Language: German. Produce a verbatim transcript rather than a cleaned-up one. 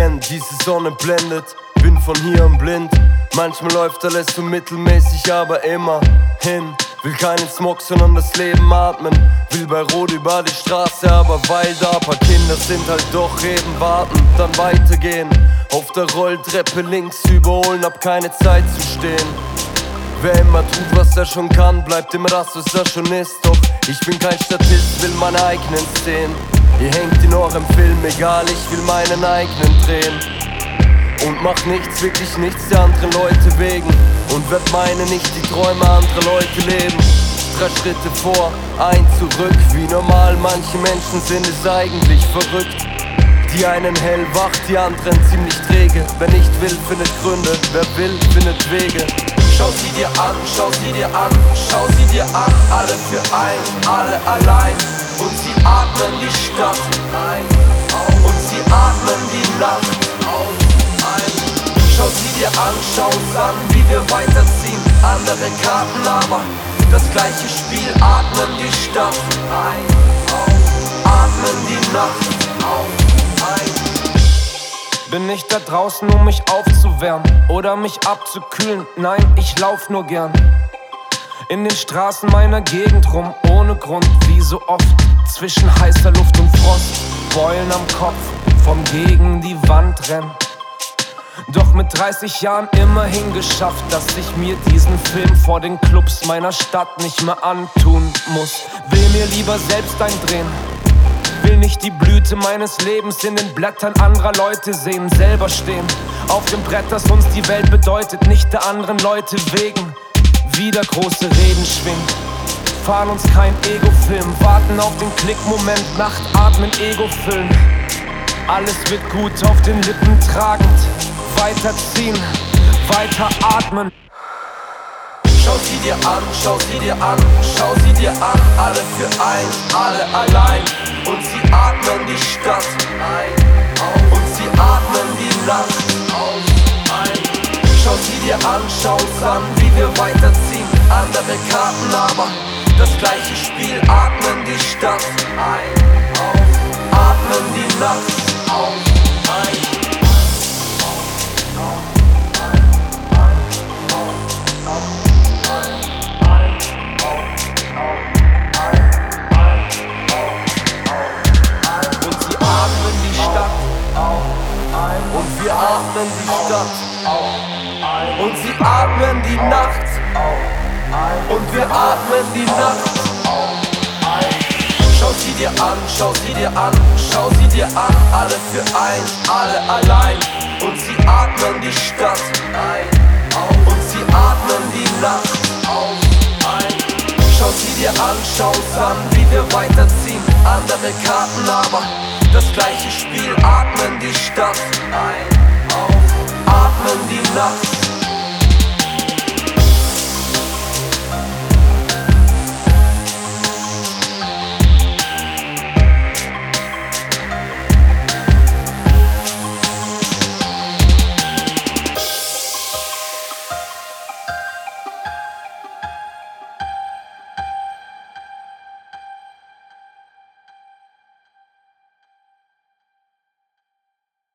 kennt, diese Sonne blendet. Bin von hier an blind. Manchmal läuft alles so mittelmäßig, aber immerhin. Will keinen Smog, sondern das Leben atmen. Will bei Rot über die Straße, aber weil da paar Kinder sind, halt doch eben warten, dann weitergehen. Auf der Rolltreppe links überholen, hab keine Zeit zu stehen. Wer immer tut, was er schon kann, bleibt immer das, was er schon ist. Doch ich bin kein Statist, will meine eigenen Szenen. Ihr hängt in eurem Film, egal, ich will meinen eigenen drehen. Und mach nichts, wirklich nichts der anderen Leute wegen. Und werd meine nicht die Träume anderer Leute leben. Drei Schritte vor, ein zurück. Wie normal manche Menschen sind es eigentlich verrückt. Die einen hellwach, die anderen ziemlich träge. Wer nicht will, findet Gründe, wer will, findet Wege. Schau sie dir an, schau sie dir an, schau sie dir an. Alle für ein, alle allein. Und sie atmen die Stadt ein. Und sie atmen die Nacht auf. Schau sie dir an, schau's an, wie wir weiterziehen. Andere Karten, aber das gleiche Spiel. Atmen die Stadt ein, auf, atmen die Nacht auf, ein. Bin nicht da draußen, um mich aufzuwärmen oder mich abzukühlen. Nein, ich lauf nur gern in den Straßen meiner Gegend rum, ohne Grund, wie so oft. Zwischen heißer Luft und Frost, Beulen am Kopf, vom gegen die Wand rennen. Doch mit dreißig Jahren immerhin geschafft, dass ich mir diesen Film vor den Clubs meiner Stadt nicht mehr antun muss. Will mir lieber selbst eindrehen, will nicht die Blüte meines Lebens in den Blättern anderer Leute sehen. Selber stehen auf dem Brett, das uns die Welt bedeutet, nicht der anderen Leute wegen. Wieder große Reden schwingen, fahren uns kein Ego-Film, warten auf den Klickmoment, Nacht atmen, Ego füllen. Alles wird gut, auf den Lippen tragend, weiterziehen, weiter atmen. Schau sie dir an, schau sie dir an, schau sie dir an. Alle für ein, alle allein. Und sie atmen die Stadt ein, auf. Und sie atmen die Nacht auf, ein. Schau sie dir an, schau's an, wie wir weiterziehen. Andere Karten, aber das gleiche Spiel. Atmen die Stadt ein, auf. Atmen die Nacht auf, ein. Und wir atmen die Stadt auf. Und sie atmen die Nacht auf. Und wir atmen die Nacht auf. Schau sie dir an, schau sie dir an, schau sie dir an. Alle für ein, alle allein.